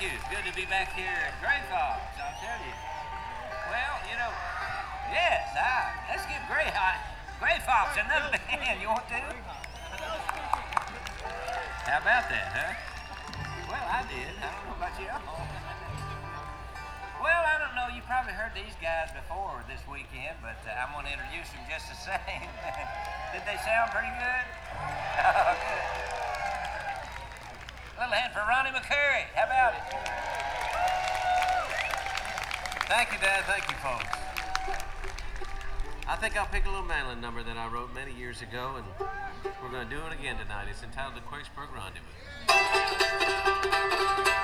you. Good to be back here at Gray Fox, I'll tell you. Well, yes, let's give Gray Fox another band. You want to? How about that, huh? Well, I did. I don't know about you. Well, I don't know. You probably heard these guys before this weekend, but I'm going to introduce them just the same. Did they sound pretty good? Oh, good. A little hand for Ronnie McCurry. How about it? Thank you, Dad. Thank you, folks. I think I'll pick a little mandolin number that I wrote many years ago, and we're going to do it again tonight. It's entitled The Quakesburg Rendezvous.